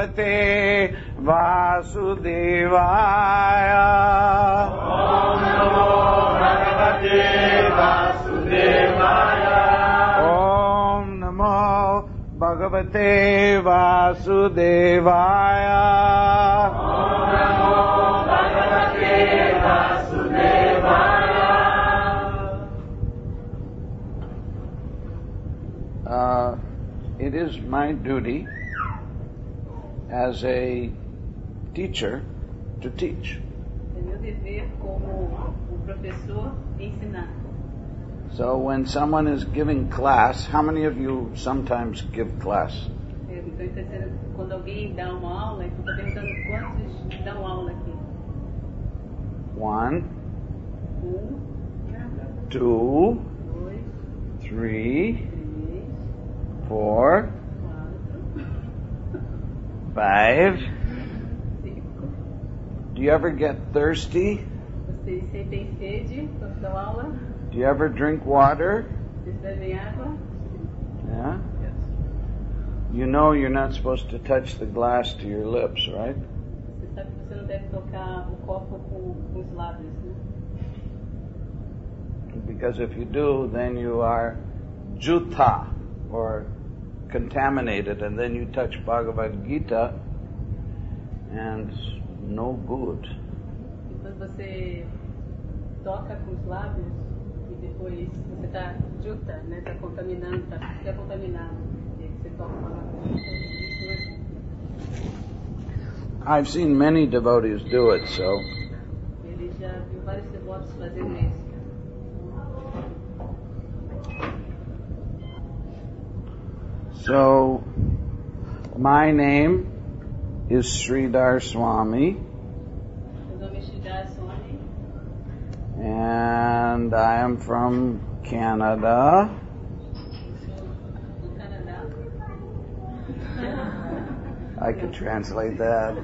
Bhagavate Vasudevaya. Om Namo Bhagavate Vasudevaya. Om Namo Bhagavate Vasudevaya. Om Namo Bhagavate Vasudevaya. It is my duty as a teacher to teach. É meu dever como professor ensinar. So when someone is giving class, how many of you sometimes give class? Então, quando alguém dá uma aula, eu estou perguntando quantos dão aula aqui. 1, 2, 2, 3, 3, 4, 4, 5. 5. Do you ever get thirsty? Vocês sentem sede quando dão aula? Do you ever drink water? Vocês bebem água? Yeah? You know you're not supposed to touch the glass to your lips, right? Você sabe que você não deve tocar o copo com os lábios, né? Because if you do, then you are juta, or contaminated, and then you touch Bhagavad Gita, and no good. E quando você toca com os lábios, e depois você está juta, né? Está contaminando, está contaminado. E aí você toca com a lábios. I've seen many devotees do it, so Ele já viu vários devotos fazendo isso. So, my name is Sridhar Swami, Meu nome é Sridhar Swami, and I am from Canada. eu sou do Canadá. I could translate that.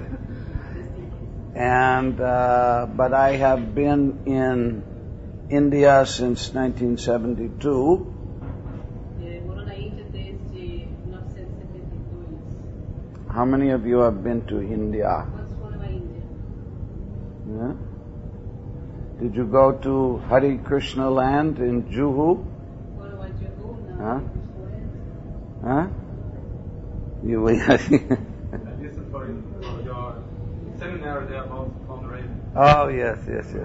And, but I have been in India since 1972. Morou na Índia desde 1972. How many of you have been to India? Quantos foram na Índia? Yeah? Did you go to Hare Krishna land in Juhu? Foram a Juhu, Hã? na Huh? You This is for your seminar there about fundraising. Oh, yes.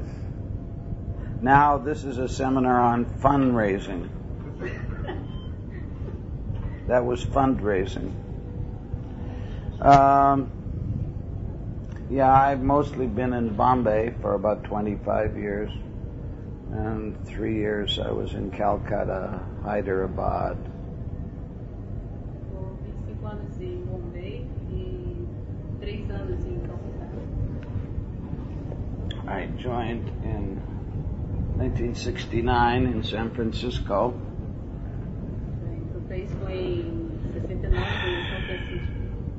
Now this is a seminar on fundraising. That was fundraising. Yeah, I've mostly been in Bombay for about 25 years. And 3 years I was in Calcutta, Hyderabad. Estou 25 anos em Bombay e 3 anos em Calcutá. I joined in 1969 in San Francisco. O país foi em 69 em São Francisco.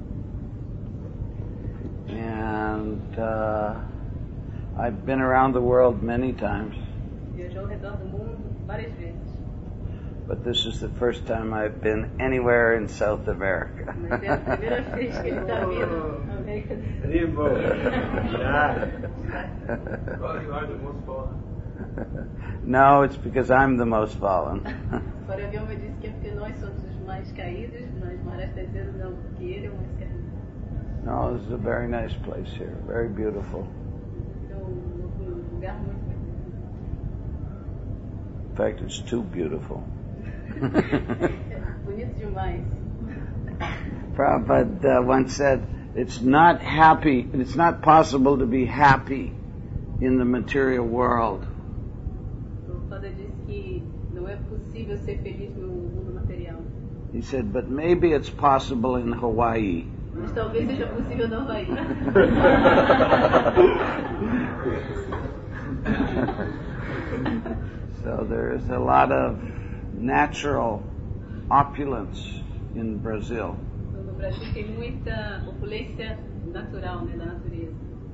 And I've been around the world many times. Viajou ao redor do mundo várias vezes. But this is the first time I've been anywhere in South America. Mas é a primeira vez que ele está vindo à América do Sul. Well, you are the most fallen. No, it's because I'm the most fallen. Fora avião me disse que é porque nós somos os mais caídos, mas Maharaj está dizendo não, porque ele é o mais caído. No, this is a very nice place here, very beautiful. Então, um lugar muito bonito. In fact, it's too beautiful. Bonito demais. Prabhupada once said, it's not possible to be happy in the material world. O Prabhupada disse que não é possível ser feliz no mundo material. He said, but maybe it's possible in Hawaii. Mas talvez seja possível no Havaí. So there is a lot of natural opulence in Brazil. Então, no Brasil tem muita opulência natural, né, da natureza.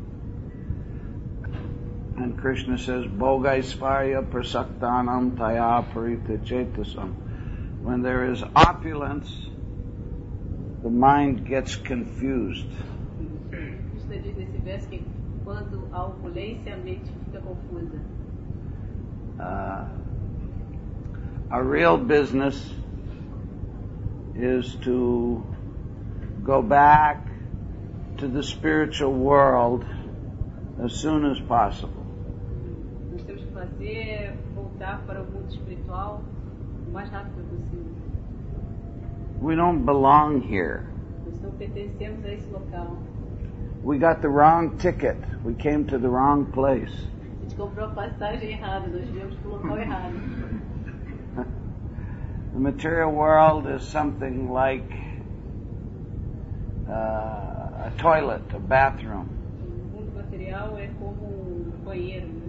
And Krishna says, Bhogaisvarya prasaktanam taya parita chetasam. When there is opulence, the mind gets confused. Krishna diz nesse verso que quando há opulência, a mente fica confusa. Our real business is to go back to the spiritual world as soon as possible. Nós temos que fazer voltar para o mundo espiritual o mais rápido possível. We don't belong here. Nós não pertencemos a esse local. We got the wrong ticket. We came to the wrong place. A gente comprou a passagem errada, nós viemos para o local errado. The material world is something like a toilet, a bathroom. O mundo material é como banheiro, né?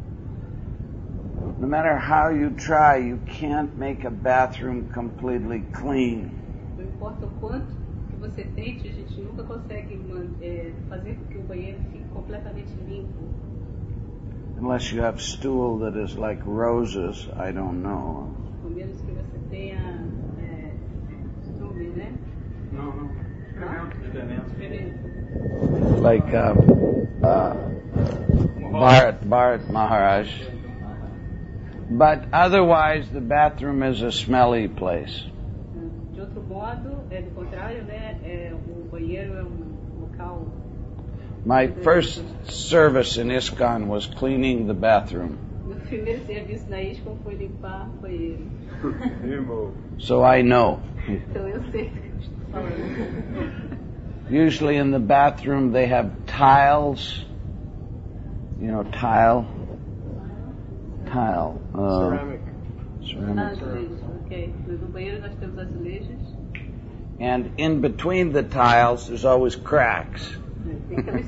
No matter how you try, you can't make a bathroom completely clean. Não importa o quanto que você tente, a gente nunca consegue fazer com que o banheiro fique completamente limpo. Unless you have stool that is like roses, I don't know. Ao menos que você tenha estrume, né? No. Like Bharat Maharaj. But otherwise, the bathroom is a smelly place. De outro modo, do contrário, né? O banheiro é local. My first service in ISKCON was cleaning the bathroom. Meu primeiro serviço na ISKCON foi limpar o banheiro. So I know. Então eu sei o que eu estou falando. Usually in the bathroom they have tiles. You know, tile. Ceramic. Azulejos, ok. No banheiro nós temos azulejos. And in between the tiles there's always cracks. Tem aquelas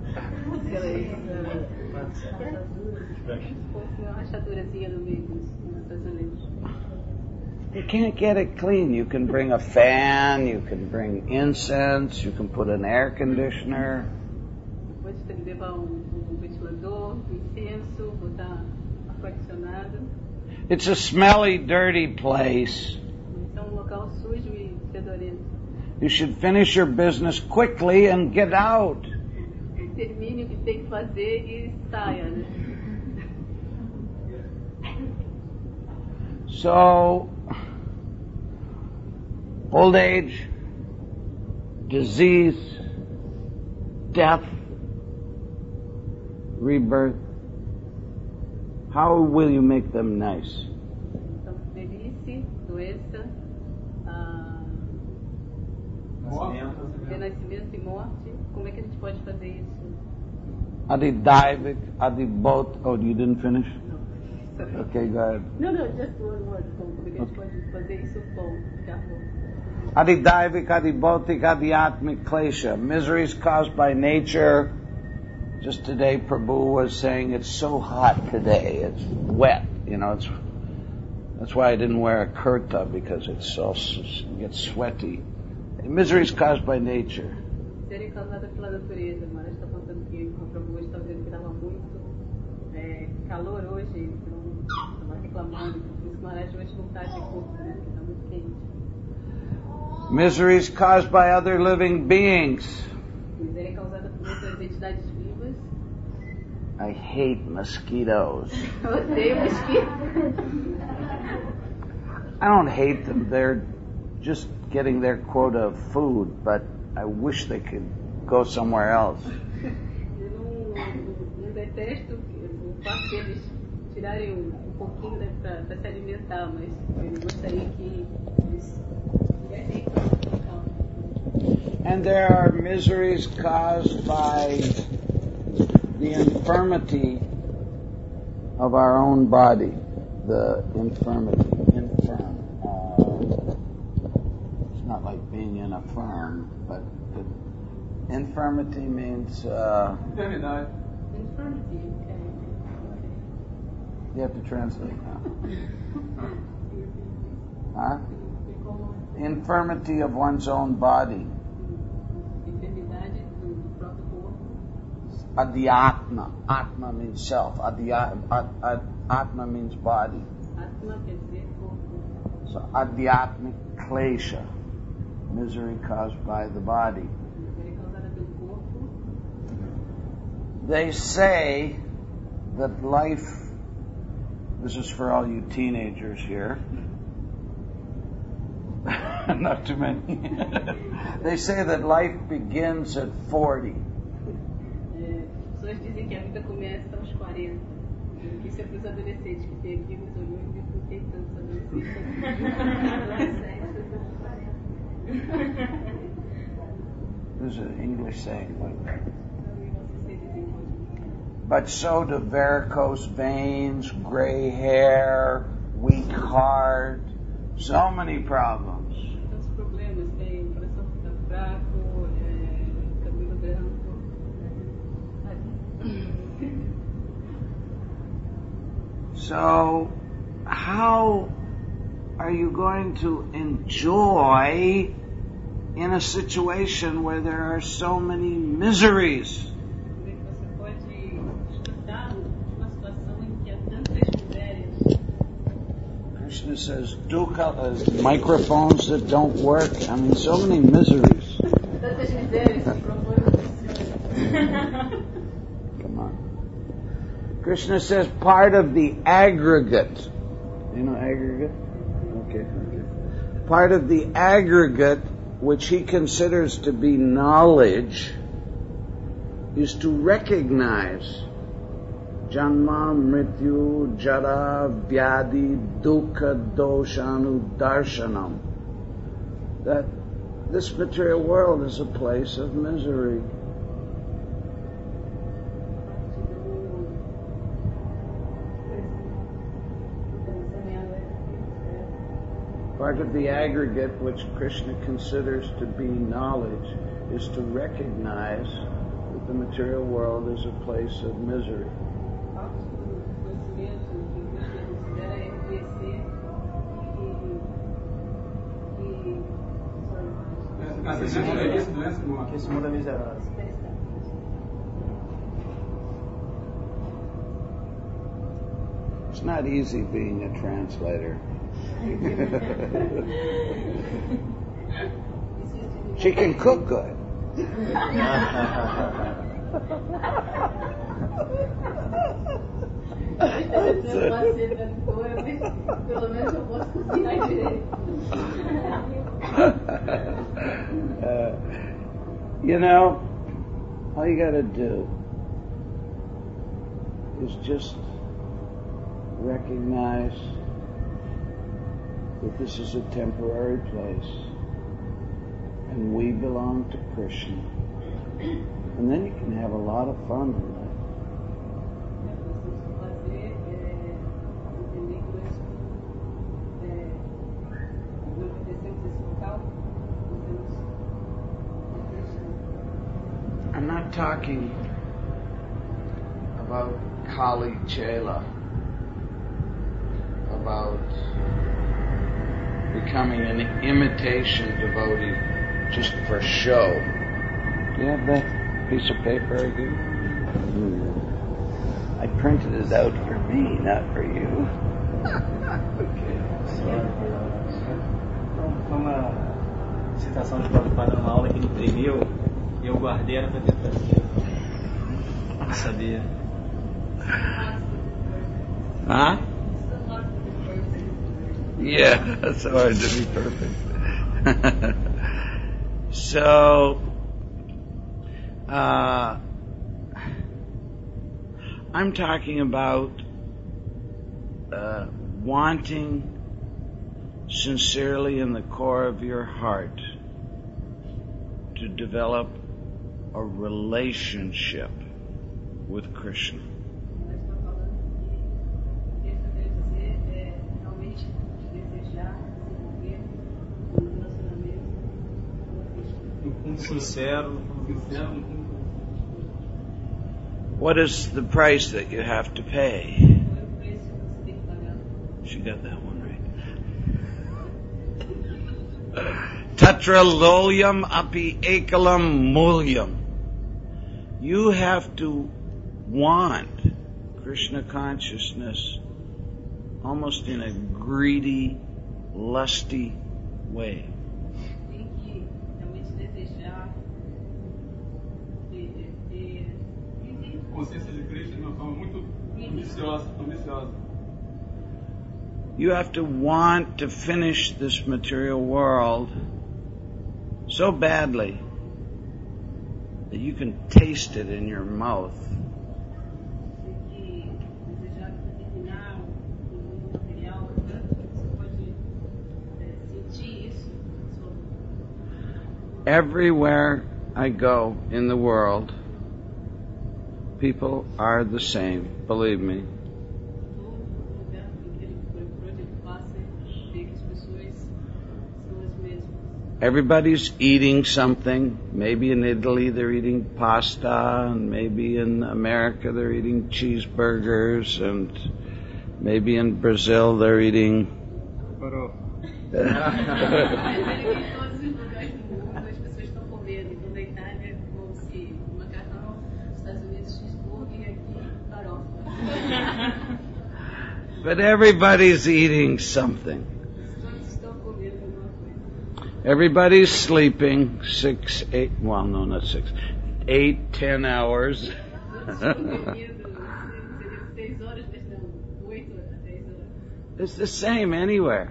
uma rachadurazinha no meio dos azulejos. You can't get it clean. You can bring a fan, you can bring incense, you can put an air conditioner. Depois tem que levar ventilador, incenso, botar ar-condicionado. It's a smelly, dirty place. É local sujo e fedorento. You should finish your business quickly and get out. Termine o que tem que fazer e saia, né? So, old age, disease, death, rebirth, how will you make them nice? Então, velhice, doença, renascimento e morte, como é que a gente pode fazer isso? Adidaivik, adibot. Oh, you didn't finish? Não. Okay, go ahead. Não, just one word. Como é que a gente pode fazer isso bom? Adidaivik, adibautik, adiatmic klesha. Miseries caused by nature. Just today Prabhu was saying it's so hot today. It's wet. You know, that's why I didn't wear a kurta, because it gets sweaty. Miseries caused by nature. Serem causadas pela natureza, mas está contando que o Prabhu está dizendo que estava muito calor hoje, então estava reclamando. Por isso Maharaj hoje não está de corpo, né? Porque está muito quente. Miseries caused by other living beings. Miséria causada por outras entidades vivas. I hate mosquitoes. Eu odeio mosquitos. I don't hate them. They're just getting their quota of food, but I wish they could go somewhere else. Eu não detesto o fato deles tirarem pouquinho para se alimentar, mas eu gostaria que eles viessem para outro local. And there are miseries caused by the infirmity of our own body. The infirmity. It's not like being in a firm, but infirmity means... Enfermidade. Infirmity, okay. You have to translate now. Huh? Infirmity of one's own body. Enfermidade do próprio corpo. Adhyatma. Atma means self. Atma means body. Atma quer dizer corpo. So adhyatmic klesha. misery caused by the body. miséria causada pelo corpo. They say that life, this is for all you teenagers here, not too many, they say that life begins at 40. Pessoas dizem que a vida começa aos 40. Isso é para os adolescentes que tem aqui nos olhos, eu não tem tantos adolescentes. There's an English saying like that. But so do varicose veins, gray hair, weak heart, so many problems. Tantos problemas, tem o coração fica fraco, cabelo branco. So, how are you going to enjoy in a situation where there are so many miseries? Como é que você pode desfrutar de uma situação em que há tantas misérias? Krishna says, dukkha, microphones that don't work. I mean, so many miseries. Tantas misérias, problemas. Come on. Krishna says part of the aggregate. You know aggregate? Okay. Part of the aggregate which he considers to be knowledge is to recognize Janma, Mrityu, Jara, Vyadi, Dukkha, Doshanu, Darshanam. That this material world is a place of misery. Part of the aggregate which Krishna considers to be knowledge is to recognize that the material world is a place of misery. It's not easy being a translator. She can cook good. You know, all you got to do is just recognize that this is a temporary place and we belong to Krishna. And then you can have a lot of fun in life. I'm not talking about Kali Chela, about becoming an imitation devotee just for show. Do you have that piece of paper again? I printed it out for me, not for you. Okay. Foi uma citação de Prabhupada numa aula que ele imprimiu e eu guardei, era para ter trazido. Não sabia. Huh? Yeah, that's hard to be perfect. So, I'm talking about wanting sincerely in the core of your heart to develop a relationship with Krishna. Sincero. What is the price that you have to pay? She got that one right. Tatra lolyam api ekalam mulyam. You have to want Krishna consciousness almost in a greedy, lusty way. Tem que consciência de Krishna de uma forma muito ambiciosa. You have to want to finish this material world so badly that you can taste it in your mouth. Everywhere I go in the world, people are the same, believe me. Everybody's eating something. Maybe in Italy they're eating pasta, and maybe in America they're eating cheeseburgers, and maybe in Brazil they're eating... But everybody's eating something. Everybody's sleeping 8, 10 hours. It's the same anywhere.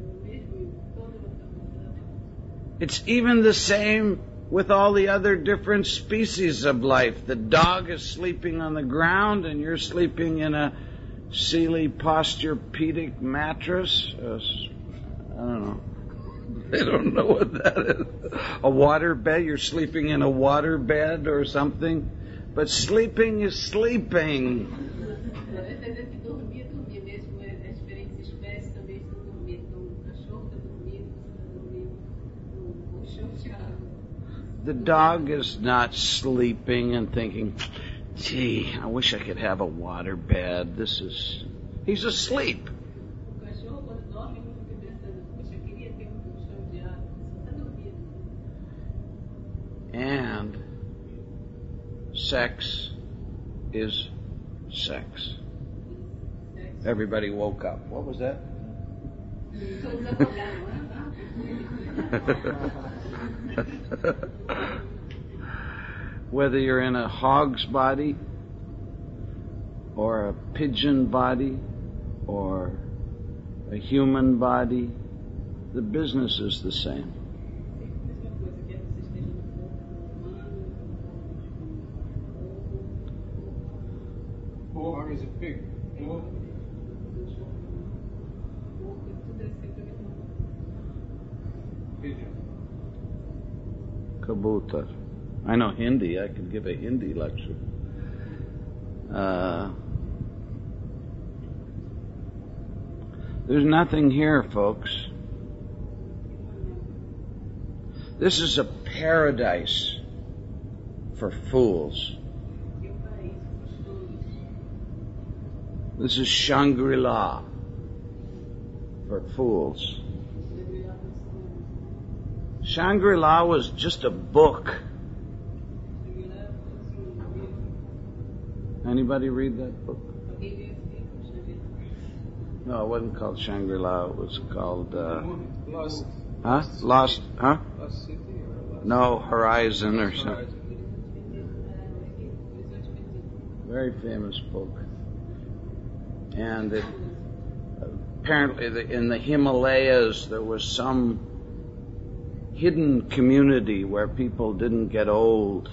It's even the same with all the other different species of life. The dog is sleeping on the ground and you're sleeping in a Sealy Posturepedic mattress. I don't know. They don't know what that is. A water bed. You're sleeping in a water bed or something. But sleeping is sleeping. The dog is not sleeping and thinking, gee, I wish I could have a water bed. He's asleep. And sex is sex. Everybody woke up. What was that? Whether you're in a hog's body or a pigeon body or a human body, the business is the same. Hog is a pig. Pigeon. Kabutar. I know Hindi. I could give a Hindi lecture. There's nothing here, folks. This is a paradise for fools. This is Shangri-La for fools. Shangri-La was just a book. Anybody read that book? No, it wasn't called Shangri-La. It was called... Lost. Huh? Lost, huh? Lost City or Lost... No, Horizon or something. Very famous book. And apparently in the Himalayas there was some hidden community where people didn't get old.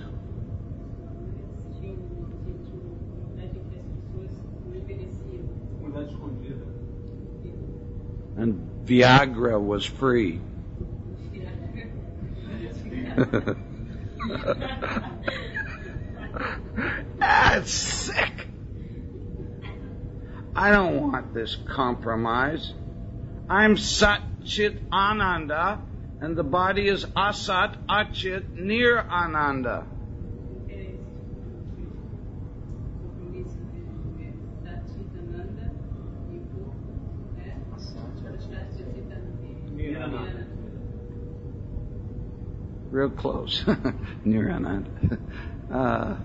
And Viagra was free. That's sick. I don't want this compromise. I'm Sat Chit Ananda, and the body is Asat Achit Nir Ananda. Real close. Nir Ananda.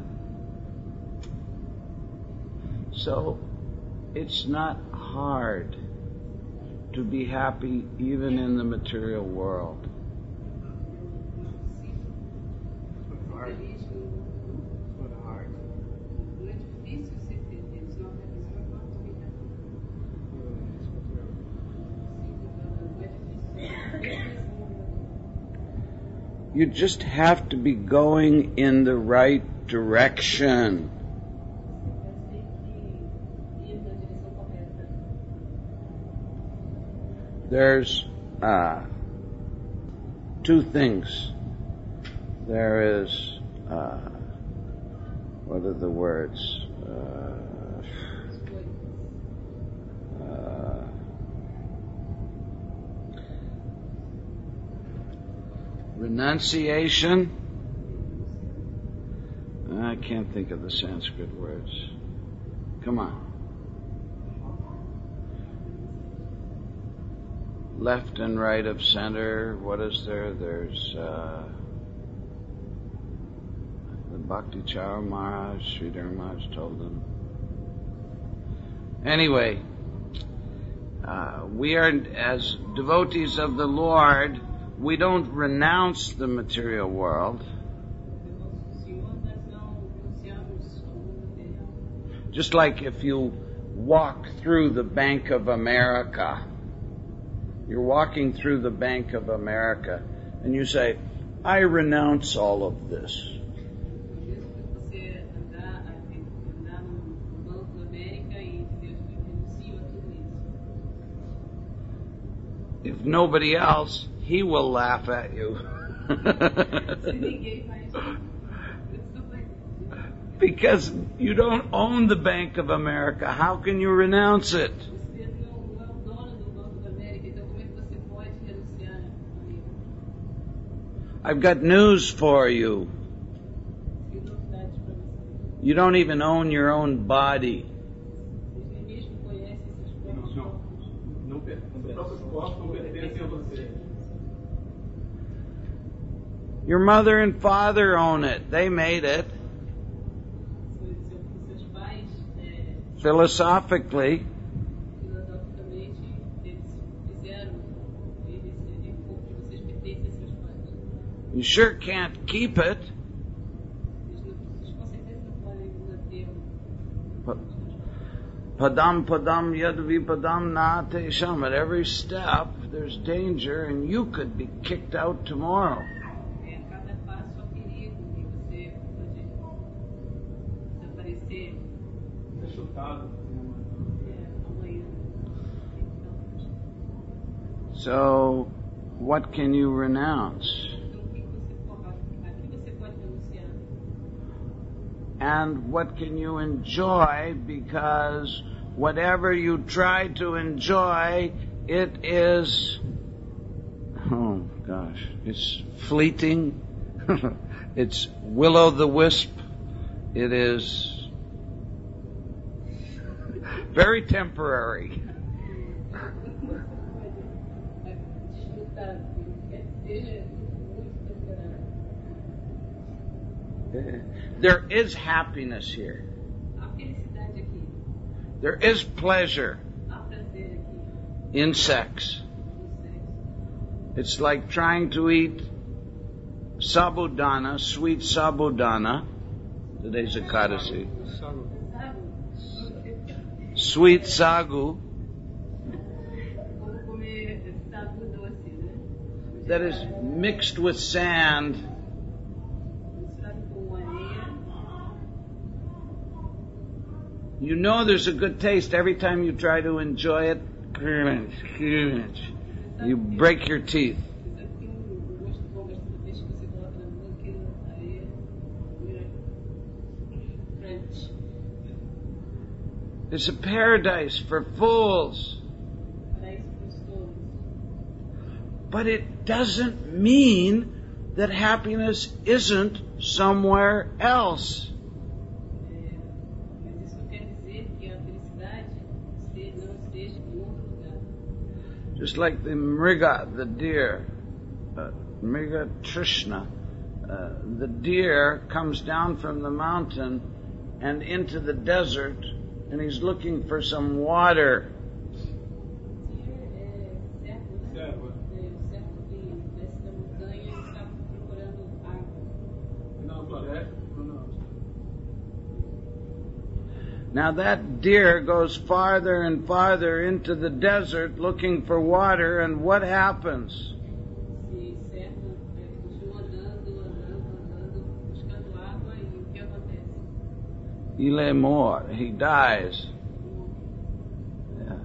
So, it's not hard to be happy even in the material world. You just have to be going in the right direction. There's two things. There is, what are the words? Renunciation. I can't think of the Sanskrit words. Come on. Left and right of center. What is there? There's the Bhakti Chara Maharaj, Sridhar Maharaj told them. Anyway, we are, as devotees of the Lord, we don't renounce the material world. Just like if you walk through the Bank of America, you're walking through the Bank of America and you say, I renounce all of this. If nobody else, he will laugh at you. Because you don't own the Bank of America. How can you renounce it? I've got news for you. You don't even own your own body. Your mother and father own it. They made it. Philosophically. You sure can't keep it. Padam padam yadvi padam na tesham. At every step there's danger and you could be kicked out tomorrow. So, what can you renounce? And what can you enjoy? Because whatever you try to enjoy, it is, oh gosh, it's fleeting. It's will-o'-the-wisp. It is very temporary. There is happiness here. There is pleasure in sex. It's like trying to eat sabudana, sweet sabudana. Today's Ekadasi. Sweet sagu. That is mixed with sand. You know there's a good taste every time you try to enjoy it. You break your teeth. It's a paradise for fools. But it doesn't mean that happiness isn't somewhere else. Just like the mriga, the deer, mriga Trishna, the deer comes down from the mountain and into the desert, and he's looking for some water. Now that deer goes farther and farther into the desert looking for water, and what happens? Il est mort. He dies. Yeah.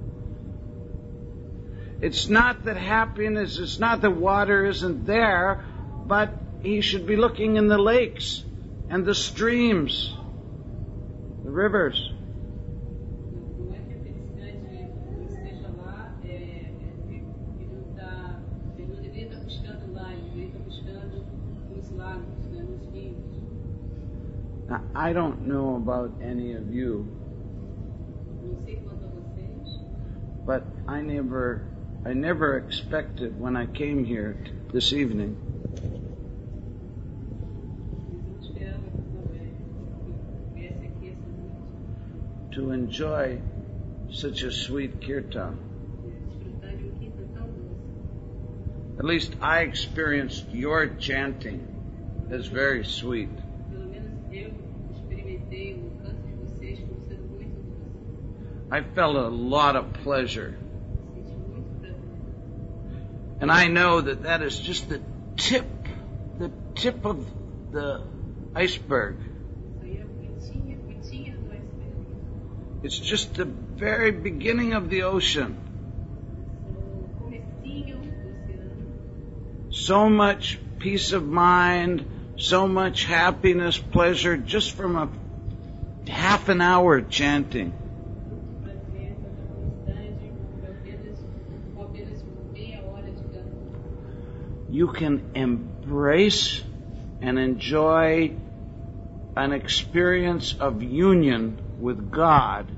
It's not that happiness, it's not that water isn't there, but he should be looking in the lakes and the streams, the rivers. Não é que a felicidade esteja lá, ele não deveria estar buscando lá, ele deveria estar buscando nos lagos, né, nos rios. Now, I don't know about any of you, Não sei quanto a vocês, but I never expected when I came here this evening mas eu não esperava que viesse aqui essa noite, to enjoy such a sweet kirtan. desfrutar de kirtan tão doce. At least I experienced your chanting as very sweet. Pelo menos eu experimentei o canto de vocês como sendo muito doce. I felt a lot of pleasure. Senti muito prazer. And I know that that is just the tip of the iceberg. Isso aí é a pontinha do iceberg. It's just the very beginning of the ocean. O comecinho do oceano. So much peace of mind, so much happiness, pleasure, just from a half an hour chanting. Prazer, tanta felicidade, com apenas meia hora de canto. You can embrace and enjoy an experience of union with God.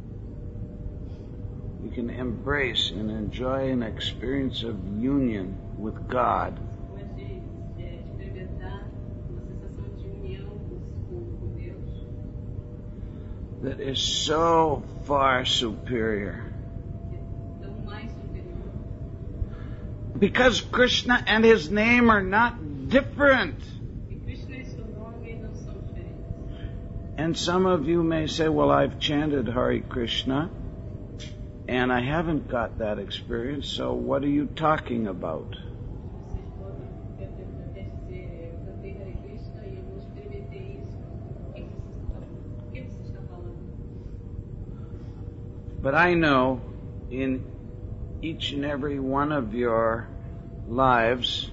You can embrace and enjoy an experience of union with God. Você pode experimentar uma sensação de união com Deus, That is so far superior. que é tão mais superior. Because Krishna and his name are not different. E Krishna e seu nome não são diferentes. And some of you may say, well, I've chanted Hare Krishna and I haven't got that experience, so what are you talking about? Vocês podem até dizer, eu cantei Hare Krishna e eu não experimentei isso. O que você está falando? But I know in each and every one of your lives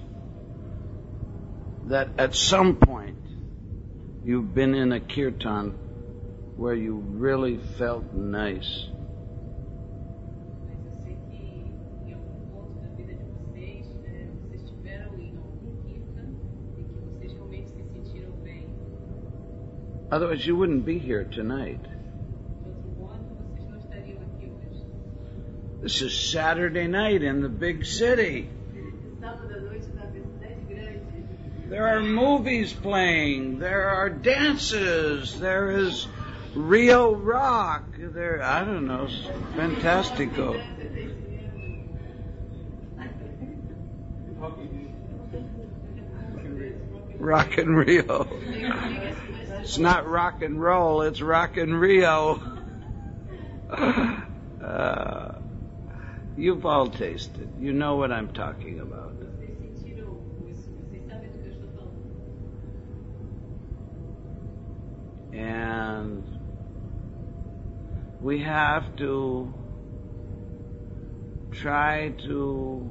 that at some point you've been in a kirtan where you really felt nice. Mas eu sei que em algum ponto da vida de vocês, vocês estiveram em algum kirtan em que vocês realmente se sentiram bem. Otherwise you wouldn't be here tonight. De outro modo, vocês não estariam aqui hoje. This is Saturday night in the big city. Sábado à noite na cidade grande. There are movies playing, there are dances, there is Rio Rock, there, I don't know, fantastico. Rock and Rio. It's not rock and roll, it's rock and Rio. You've all tasted. You know what I'm talking about. Vocês sentiram isso, vocês sabem do que eu estou falando. And we have to try to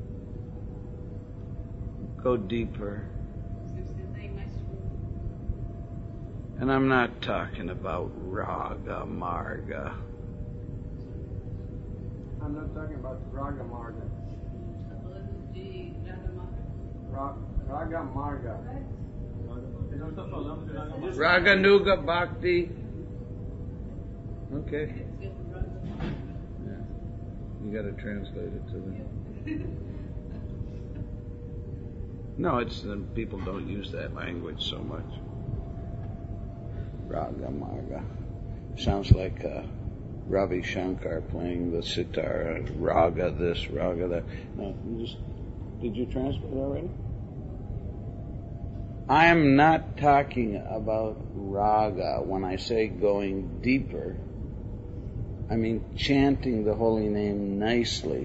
go deeper. Vocês tentar ir mais fundo. And I'm not talking about raga, marga. I'm not talking about Raga Marga. Está falando de Raga Marga. Raga Marga. Ele não está falando de nada. Raga, Nuga, Bhakti. Okay. Yeah. You got to translate it to them. No, it's people don't use that language so much. Raga, marga. Sounds like Ravi Shankar playing the sitar, raga this, raga that. No, did you translate already? I'm not talking about raga when I say going deeper. I mean chanting the holy name nicely.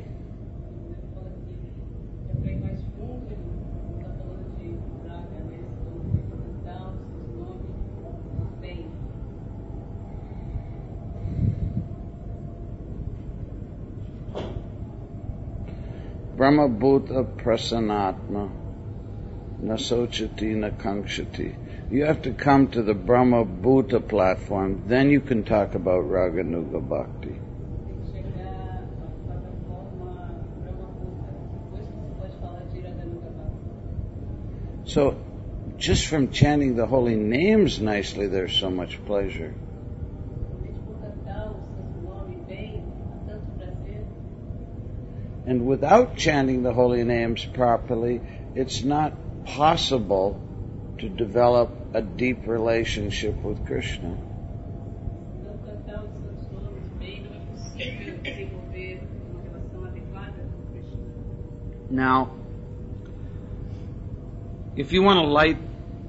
Para ir mais fundo, ele está falando de Raga, né? Então, cantar os seus nomes bem. Brahma Bhuta Prasanatma Nasochati Nakankshati. You have to come to the Brahma Bhuta platform, then you can talk about Raganuga Bhakti. Tem que chegar à plataforma Brahma Bhuta, depois que você pode falar de Raganuga Bhakti. So, just from chanting the holy names nicely, there's so much pleasure. And without chanting the holy names properly, it's not possible to develop a deep relationship with Krishna. Now, if you want to light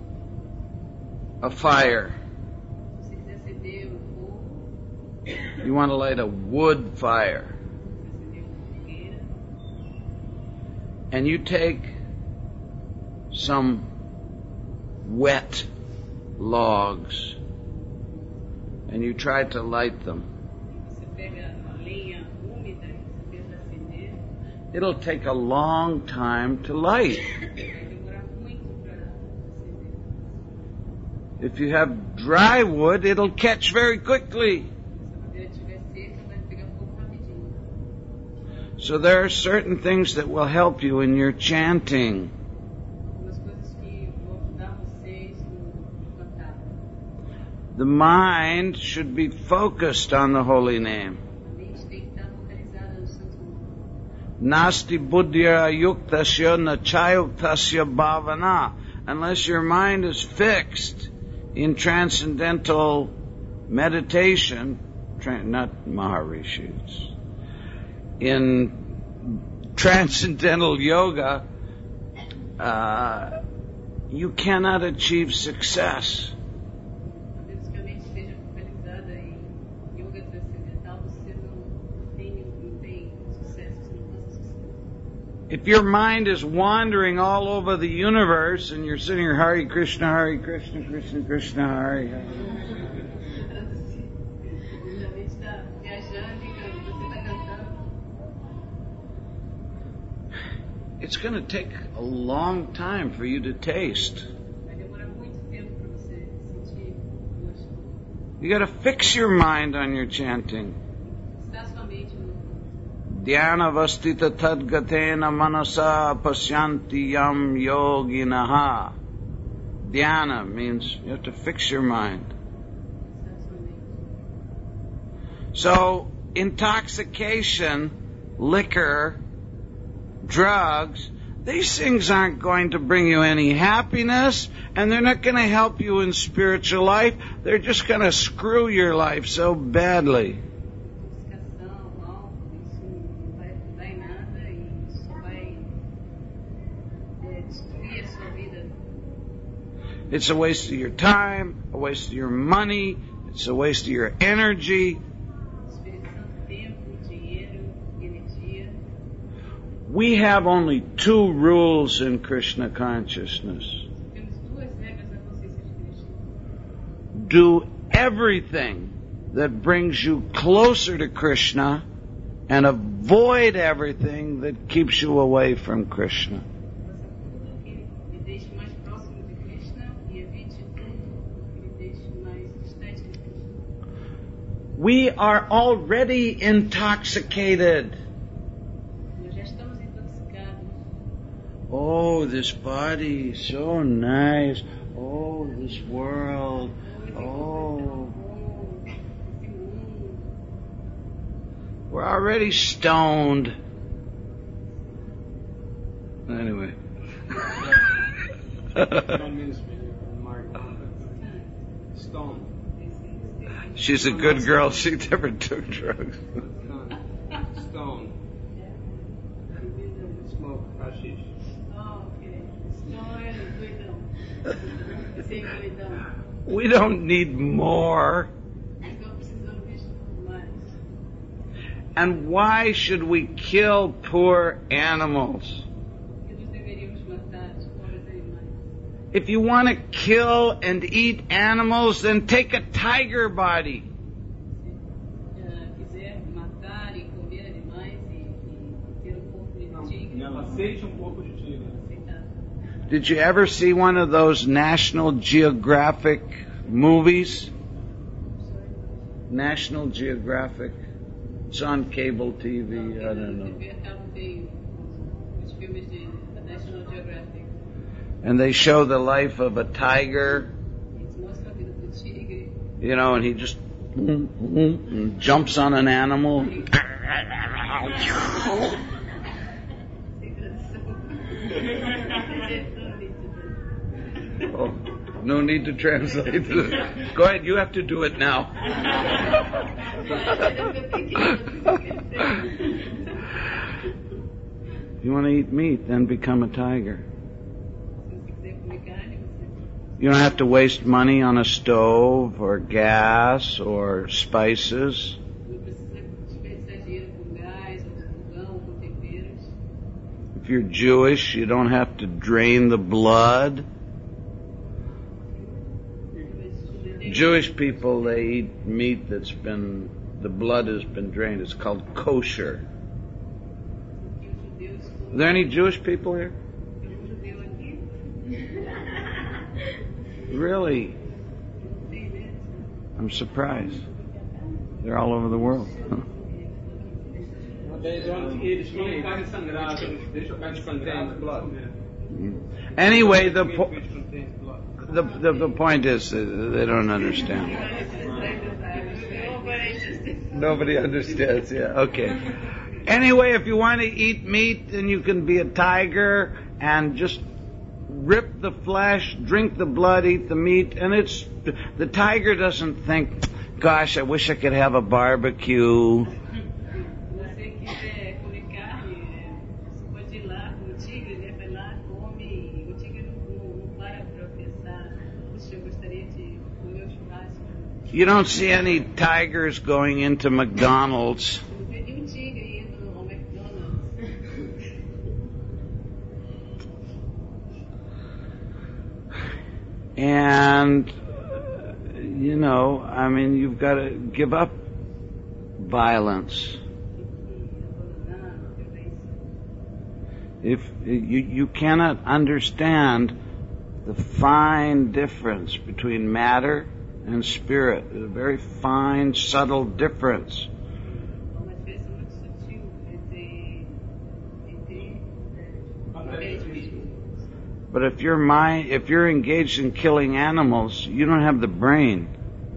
a fire, you want to light a wood fire, and you take some wet logs and you try to light them, it'll take a long time to light. If you have dry wood, it'll catch very quickly. So there are certain things that will help you in your chanting. The mind should be focused on the holy name. Nasti buddhya yuktasya nachayuktasya bhavana. Unless your mind is fixed in transcendental meditation, not Maharishis, in transcendental yoga, you cannot achieve success. If your mind is wandering all over the universe and you're sitting here, Hare Krishna, Krishna Krishna, Hare Hare. It's going to take a long time for you to taste. You got to fix your mind on your chanting. Dhyana vastita tadgatena manasa pasyanti yam yoginaha. Dhyana means you have to fix your mind. So, intoxication, liquor, drugs, these things aren't going to bring you any happiness, and they're not going to help you in spiritual life. They're just going to screw your life so badly. It's a waste of your time, a waste of your money, it's a waste of your energy. We have only two rules in Krishna consciousness. Do everything that brings you closer to Krishna and avoid everything that keeps you away from Krishna. We are already intoxicated. Oh, this body, so nice. Oh, this world. Oh. We're already stoned. Anyway. Stone. She's a good girl. She never took drugs. Stone. Smoke hashish. We don't need more. And why should we kill poor animals? If you want to kill and eat animals, then take a tiger body. tigre. Aceite corpo de tigre. Aceitar. Did you ever see one of those National Geographic movies? National Geographic. It's on cable TV, I don't know. TV acaba tem os filmes de National Geographic. And they show the life of a tiger, Eles mostram a vida do tigre. you know, and he just jumps on an animal. Oh, no need to translate. Go ahead, you have to do it now. You want to eat meat, then become a tiger. You don't have to waste money on a stove or gas or spices. If you're Jewish, you don't have to drain the blood. Jewish people, they eat meat that's been, the blood has been drained. It's called kosher. Are there any Jewish people here? Really? I'm surprised. They're all over the world. Eles comem carne sangrada, eles deixam a carne sangrada. Anyway, the point is they don't understand. Nobody understands, yeah, okay. Anyway, if you want to eat meat, then you can be a tiger and just rip the flesh, drink the blood, eat the meat, and the tiger doesn't think, gosh, I wish I could have a barbecue. You don't see any tigers going into McDonald's. And, you know, I mean, you've got to give up violence. If you cannot understand the fine difference between matter and spirit. There's a very fine, subtle difference. But if you're engaged in killing animals, you don't have the brain.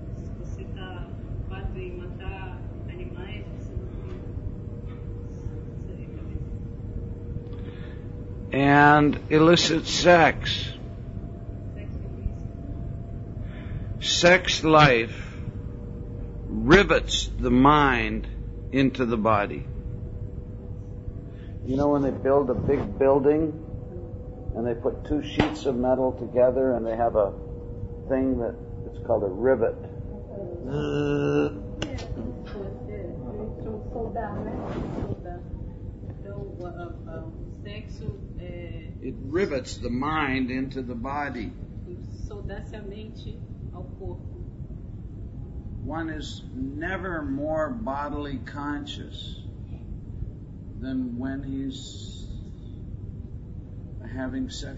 And illicit sex. Sex life rivets the mind into the body. You know when they build a big building and they put two sheets of metal together and they have a thing that it's called a rivet. It rivets the mind into the body. One is never more bodily conscious than when he's having sex.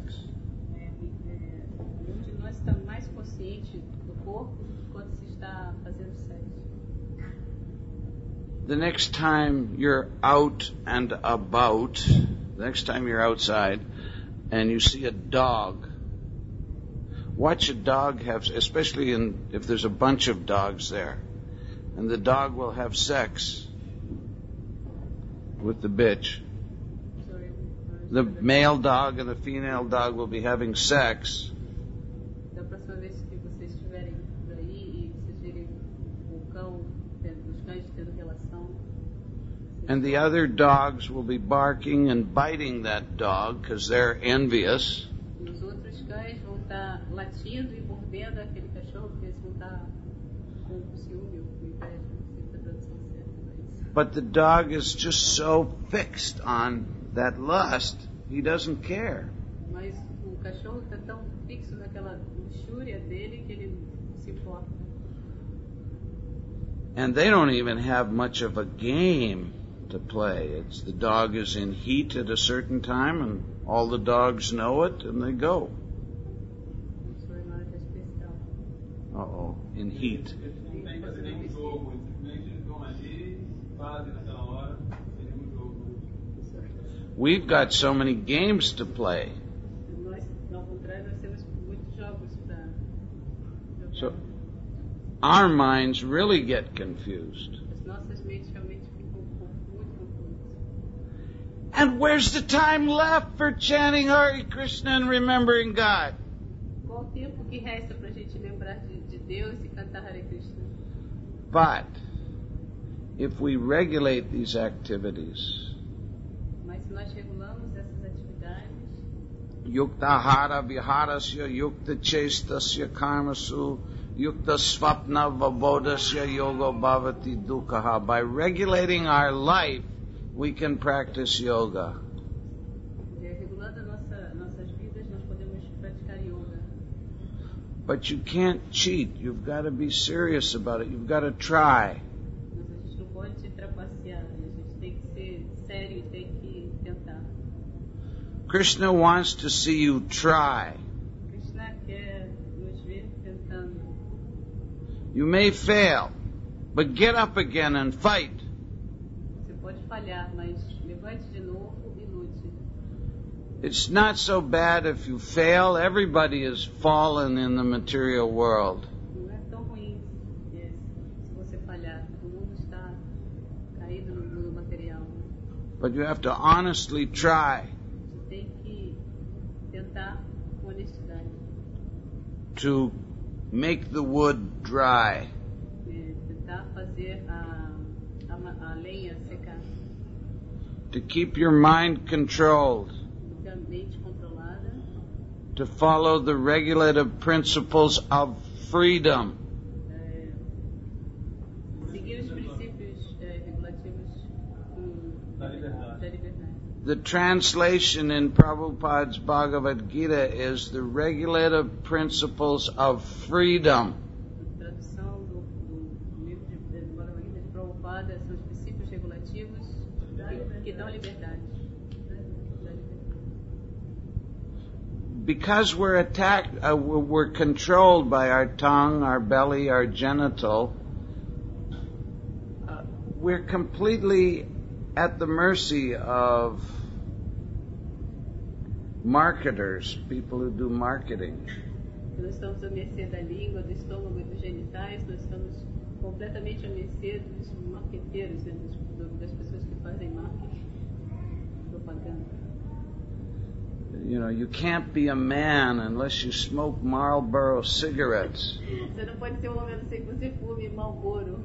Nós está mais consciente do corpo quando se está fazendo sexo. The next time you're out and about, the next time you're outside and you see a dog, watch a dog have, especially if there's a bunch of dogs there, and the dog will have sex with the bitch. The male dog and the female dog will be having sex. Da próxima vez que vocês estiverem por aí e vocês virem o cão, os cães tendo relação. And the other dogs will be barking and biting that dog because they're envious. E os outros cães vão estar latindo e mordendo aquele cachorro porque eles vão estar com ciúme ou com inveja. Não sei se a tradução certa, mas... But the dog is just so fixed on that lust, he doesn't care. Mas o cachorro está tão fixo naquela luxúria dele que ele não se importa. And they don't even have much of a game. to play. It's the dog is in heat at a certain time, and all the dogs know it, and they go. Isso é uma hora especial. Uh-oh, in heat. Ainda tem um jogo, simplesmente eles vão ali, fazem naquela hora, tem um jogo. We've got so many games to play. Nós, ao contrário, nós temos muitos jogos para jogar. So our minds really get confused. As nossas mentes realmente ficam muito confusas. And where's the time left for chanting Hare Krishna and remembering God? Qual o tempo que resta para a gente lembrar de Deus e cantar Hare Krishna? But if we regulate these activities, Mas se nós regulamos essas atividades, yuktahara viharasya yukta chestasya karmasu yukta svapna vabodasya yoga bhavati dukkaha. By regulating our life, we can practice yoga. regulando nossas vidas, nós podemos praticar yoga. But you can't cheat. You've got to be serious about it. You've got to try. Mas a gente não pode trapacear, a gente tem que ser sério e tem que tentar. Krishna wants to see you try. Krishna quer nos ver tentando. You may fail, but get up again and fight. Você pode falhar, mas levante de novo e lute. It's not so bad if you fail. Everybody has fallen in the material world. Não é tão ruim se você falhar. Todo mundo está caído no mundo material. But you have to honestly try Você tem que tentar com honestidade. to make the wood dry. Tentar fazer a lenha secar. To keep your mind controlled. Ter a mente controlada. To follow the regulative principles of freedom. Seguir os princípios regulativos Da liberdade. da liberdade. The translation in Prabhupada's Bhagavad Gita is the regulative principles of freedom. A tradução do livro de Bhagavad Gita de Prabhupada são os princípios regulativos que dão liberdade. Because we're attacked, we're controlled by our tongue, our belly, our genital, we're completely at the mercy of marketers, people who do marketing. Nós estamos à mercê da língua, do estômago e dos genitais, nós estamos completamente à mercê dos marqueteiros, né, das pessoas que fazem marketing, propaganda. You know, you can't be a man unless you smoke Marlboro cigarettes. Você não pode ser um homem a não ser que você fume Marlboro.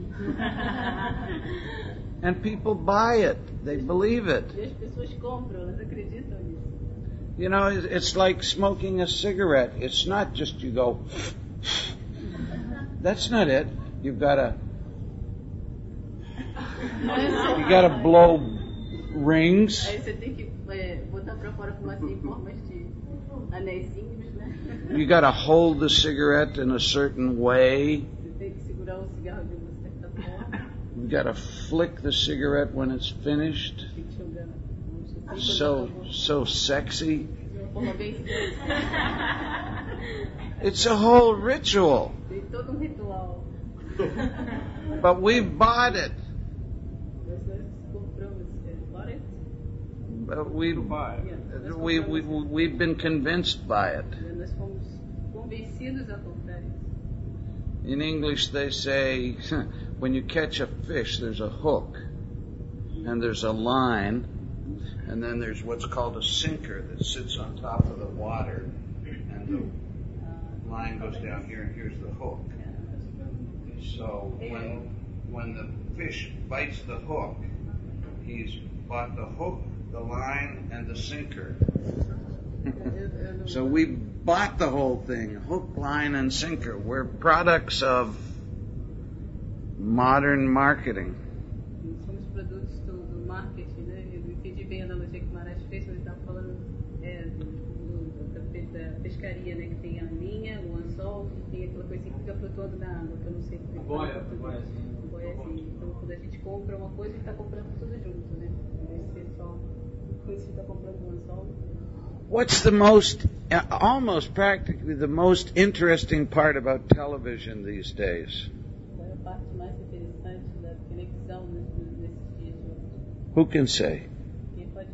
And people buy it. They believe it. E as pessoas compram, elas acreditam nisso. You know, it's like smoking a cigarette. It's not just you go, that's not it. You've got to blow rings. Aí você tem que botar pra fora fumaça em formas de anéisinhos, né? You got to hold the cigarette in a certain way. Você tem que segurar o cigarro de uma certa forma. You got to flick the cigarette when it's finished. Tem que jogar assim, So sexy. de uma forma bem sexy. It's a whole ritual. Tem todo ritual. But we bought it. Nós compramos bought it? We've been convinced by it. Nós fomos convencidos a comprar isso. In English they say, when you catch a fish, there's a hook, and there's a line, and then there's what's called a sinker that sits on top of the water, and the line goes down here, and here's the hook. So when the fish bites the hook, he's bought the hook, the line, and the sinker. So we bought the whole thing, hook, line, and sinker. We're products of modern marketing. Somos produtos do marketing, né? Eu entendi bem a analogia que o Maharaj fez, mas ele estava falando da pescaria, né? Que tem a linha, o anzol, e tem aquela coisa que fica flutuando na água, que eu não sei como é. Boia, assim. Boia. assim. Então, quando a gente compra uma coisa, a gente está comprando tudo junto, né? Em vez de ser só quando você está comprando uma só. What's the most, almost practically the most interesting part about television these days? Qual é a parte mais interessante da televisão nesses dias de hoje? Who can say? Quem pode?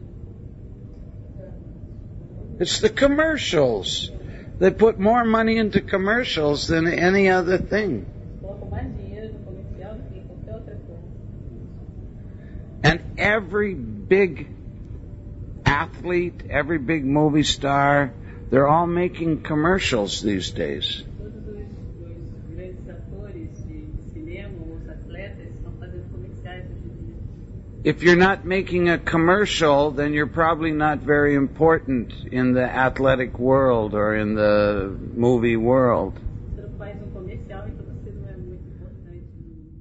It's the commercials. They put more money into commercials than any other thing. Colocam mais dinheiro no comercial do que em qualquer outra coisa. And every big athlete, every big movie star, they're all making commercials these days. Todos os grandes atores de cinema, os atletas, estão fazendo comerciais hoje em dia. If you're not making a commercial, then you're probably not very important in the athletic world or in the movie world. Você não faz um comercial, então você não é muito importante no mundo.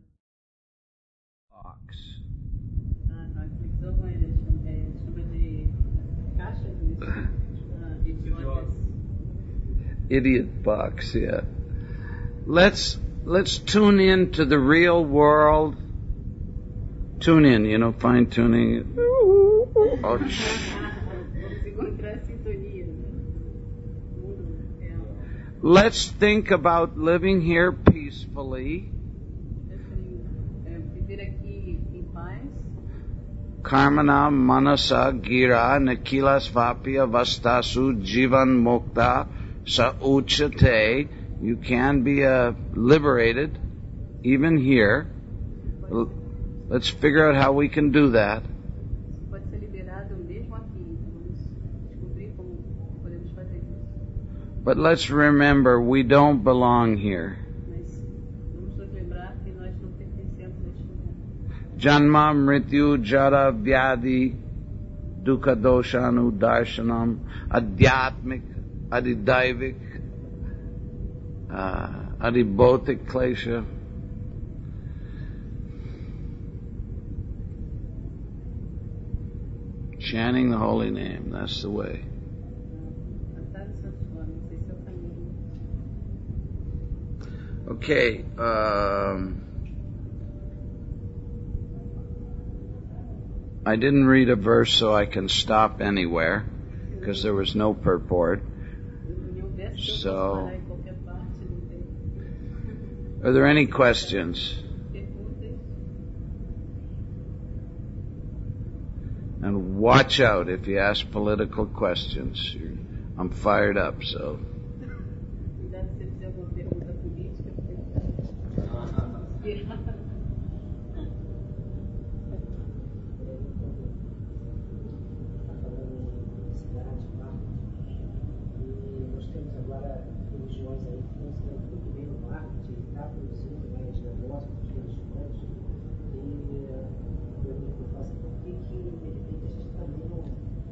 Box. A televisão chama de caixa de idiotas. Idiot box, yeah. Let's tune in to the real world. Tune in, fine tuning. Oh, Vamos encontrar a sintonia, né? O mundo real. let's think about living here peacefully. Viver aqui em paz. Karmana manasa gira nikilas vapya vastasu jivan mokta sa uchate. You can be liberated even here. Let's figure out how we can do that. Pode ser liberado mesmo aqui. Vamos descobrir como podemos fazer isso. But let's remember, we don't belong here. Mas vamos nos lembrar que nós não pertencemos a este lugar. Janma mrityu jara vyadi dukkha doshanu darshanam adhyatmik adidaivik adibautik klesha. Chanting the holy name, that's the way. Cantar o santo nome, esse é o caminho. Okay, I didn't read a verse, so I can stop anywhere, because there was no purport. Nenhum verso que eu posso So- parar em qualquer parte, não tem Are there any questions? perguntas. And watch out if you ask political questions. I'm fired up, so. Cuidado se você fizer alguma pergunta política, porque está cidade, marketing, e nós temos agora religiões aí que estão se dando muito bem no marketing, está produzindo mais negócios dos religiões, e a pergunta que eu faço é por que de repente a gente também não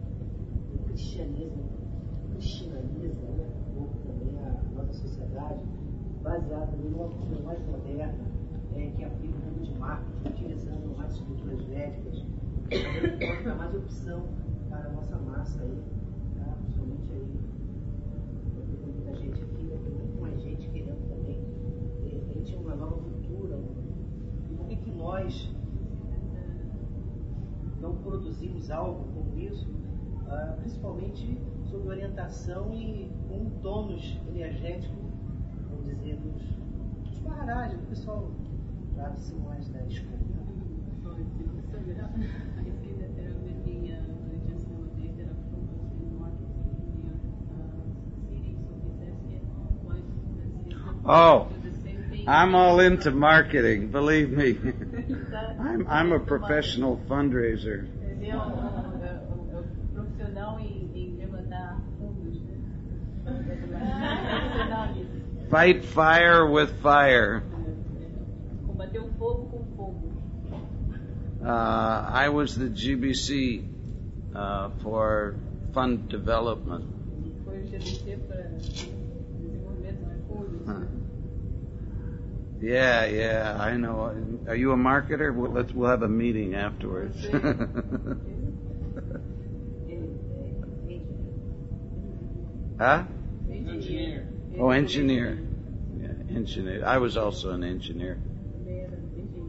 cristianiza, né, um pouco também a nossa sociedade, baseada numa cultura mais moderna, que aplica um pouco de marketing, utilizando mais estruturas médicas, pode dar mais opção para a nossa massa aí, tá? Principalmente aí, tem muita gente aqui, né? Tem muito mais gente querendo também, de repente, uma nova cultura. E por que nós não produzimos algo como isso, principalmente sob orientação e com um tônus energético, vamos dizer, dos barragens, do pessoal trata-se mais da escuta. Oh, I'm all into marketing, believe me. I'm a professional fundraiser. Ele é um profissional em levantar fundos, né? Profissional nisso. Fight fire with fire. Combater o fogo com fogo. I was the GBC for fund development. Foi o GBC para desenvolvimento de fundos. Huh. Yeah, I know. Are you a marketer? We'll have a meeting afterwards. Huh? Engineer. Oh, engineer. Yeah, engineer. I was also an engineer. Também era engenheiro.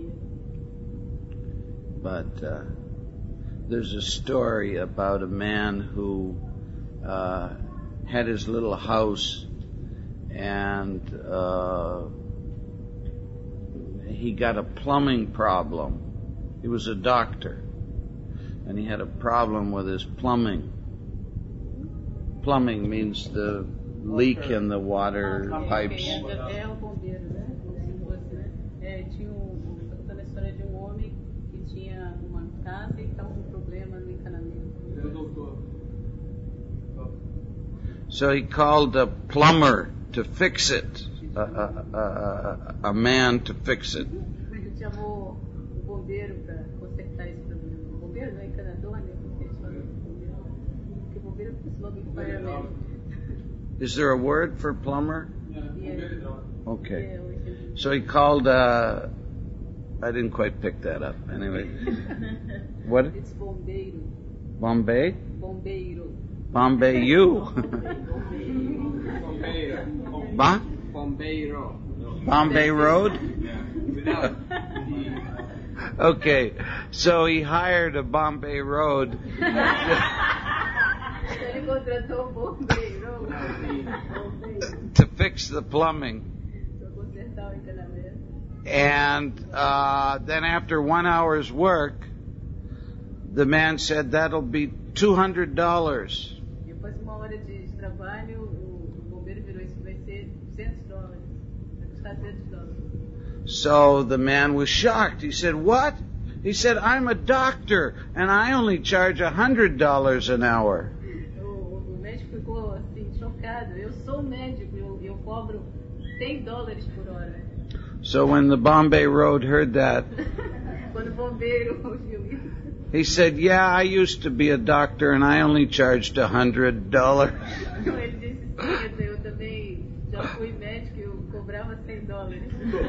but there's a story about a man who had his little house, and he got a plumbing problem. He was a doctor, and he had a problem with his plumbing. Plumbing means the leak in the water pipes. É o bombeiro, né? Como se fosse, né? Tinha contando a história de homem que tinha uma casa e estava com problema no encanamento. Ele é doutor. So he called a plumber to fix it, a man to fix it. Ele chamou o bombeiro para consertar esse problema. O bombeiro não é encanador, né? Porque eles falam bombeiro. Porque o bombeiro é logo em fireman. Is there a word for plumber? Yeah. Okay. So he called, I didn't quite pick that up. Anyway. What? It's bombeiro. Bombay? Bombeiro. Bombay you. Ba? Bombeiro. Bombay Road? Without Okay. So he hired a Bombay Road. Ele contratou um bombeiro. To fix the plumbing. Para consertar o encanamento. And then after 1 hour's work, the man said, that'll be $200. Depois de uma hora de trabalho, o bombeiro virou isso, vai ser $200. Vai custar $200. So the man was shocked. He said, what? He said, I'm a doctor, and I only charge $100 an hour. O médico ficou assim, chocado. Eu sou médico, eu cobro $100 por hora. So when the Bombay Road heard that, Quando o bombeiro ouviu isso, he said, yeah, I used to be a doctor, and I only charged $100. ele disse sim, eu também já fui médico e eu cobrava $100.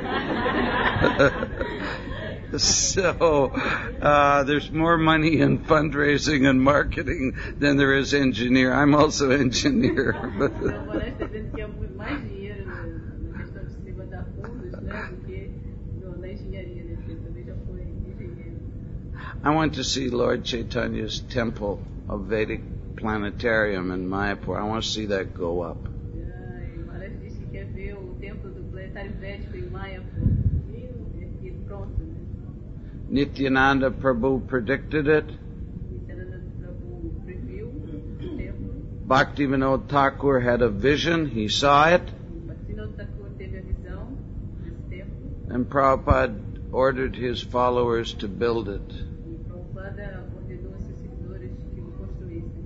So there's more money in fundraising and marketing than there is engineer. I'm also engineer. Então, parece que está dizendo que é muito mais dinheiro na questão de se levantar fundos, né, do que na engenharia, né? Porque eu também já fui engenheiro. I went to see Lord Chaitanya's temple of Vedic planetarium in Mayapur. I want to see that go up. E Maharaj disse que quer ver o templo do planetário védico em Mayapur. E pronto, né? Nityananda Prabhu predicted it. Nityananda Prabhu previu o templo. Bhaktivinoda Thakur had a vision. He saw it. Bhaktivinoda Thakur teve a visão desse templo. And Prabhupada ordered his followers to build it. E Prabhupada ordenou a seus seguidores que o construíssem.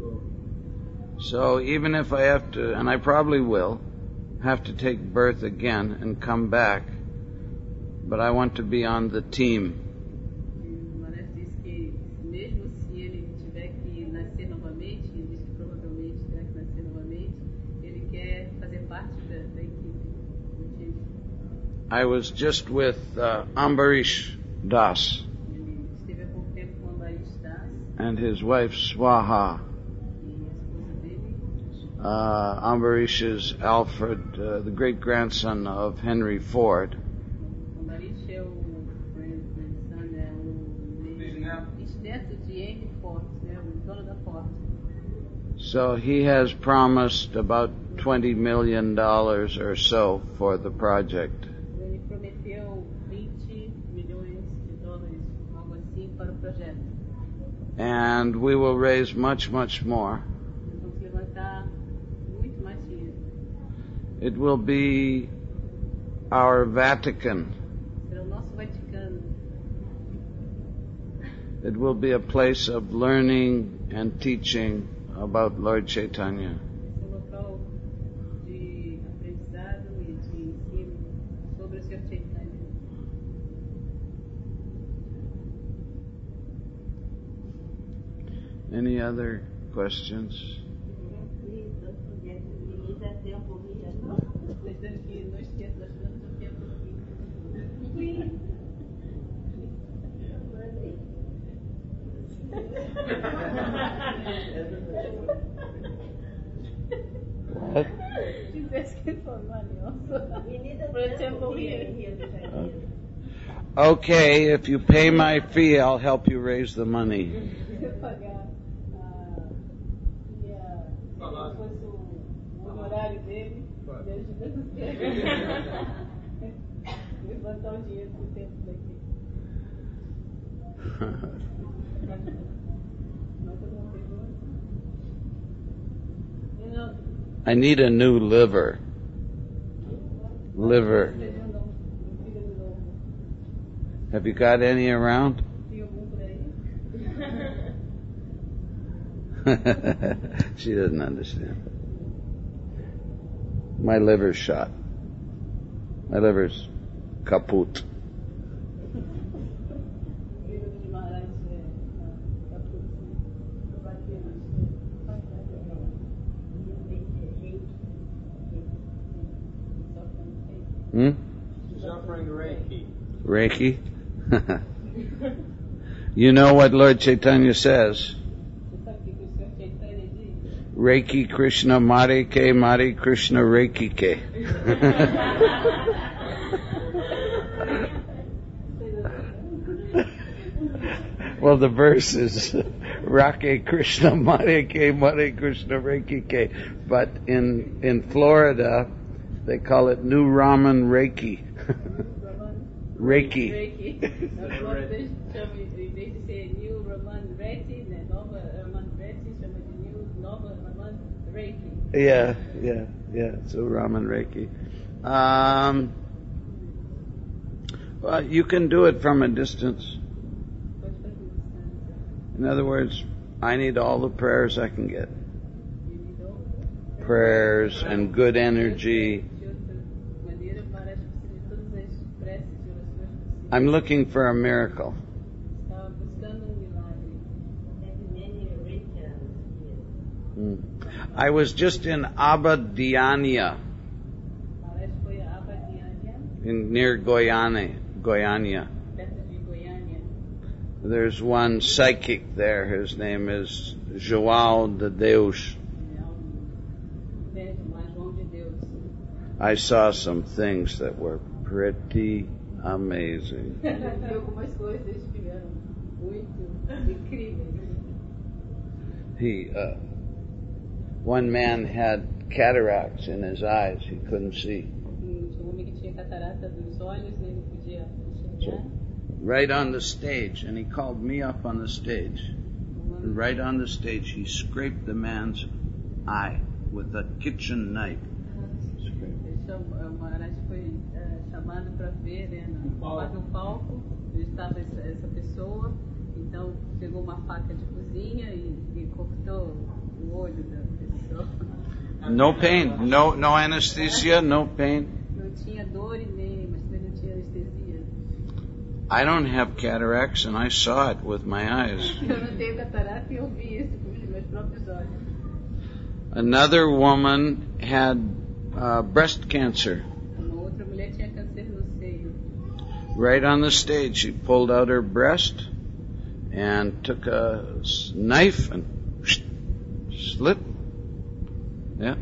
So even if I have to, and I probably will, have to take birth again and come back, but I want to be on the team. E o Maharaj disse que mesmo se ele tiver que nascer novamente, ele disse que provavelmente terá que nascer novamente, ele quer fazer parte da equipe, do time. I was just with Ambarish Das Ele esteve há pouco tempo com Ambarish Das and his wife Swaha. e a esposa dele. Ambarish is Alfred, the great-grandson of Henry Ford. Ambarish é o grandson, né, o bisneto de Henry Ford, né, o dono da Ford. So he has promised about $20 million or so for the project. Ele prometeu $20 milhões, algo assim, para o projeto. And we will raise much, much more. Nós vamos levantar muito mais dinheiro. It will be our Vatican. Será o nosso Vaticano. It will be a place of learning and teaching about Lord Chaitanya. Esse é um local de aprendizado e de ensino sobre o Sr. Chaitanya. Any other questions? Lembrando que nós estamos o tempo aqui. What? Tivesse que falar, nossa. Por exemplo, Okay, if you pay my fee, I'll help you raise the money. Se eu pagar se fosse o honorário dele, me ajuda a levantar o dinheiro pro tempo daqui. I need a new liver. Liver. Have you got any around? She doesn't understand. My liver's shot. My liver's kaput. Suffering Reiki. Reiki? You know what Lord Chaitanya says? Reiki Krishna Mari Ke Mari Krishna Reiki Ke. Well, the verse is Rake Krishna Mari Ke Mari Krishna Reiki Ke. But in Florida, they call it New Raman Reiki. Reiki. Em vez de ser New Raman Reiki, né? Nova Raman Reiki, chama de New Nova Raman Reiki. Yeah. So Raman Reiki. Well, you can do it from a distance. In other words, I need all the prayers I can get. Prayers and good energy. I'm looking for a miracle. I was just in Abadiania, near Goiânia. There's one psychic there. His name is João de Deus. I saw some things that were pretty amazing. One man had cataracts in his eyes. He couldn't see. So, right on the stage, and he called me up on the stage. And right on the stage, he scraped the man's eye with a kitchen knife. Chamado para ver, né, no palco, estava essa pessoa, então pegou uma faca de cozinha e cortou o olho da pessoa. No pain, no anesthesia, no pain. Não tinha dor e nem, mas também não tinha anestesia. I don't have cataracts, and I saw it with my eyes. Eu não tenho catarata e eu vi isso com os meus próprios olhos. Another woman had breast cancer. Right on the stage, she pulled out her breast and took a knife and slit. Yeah.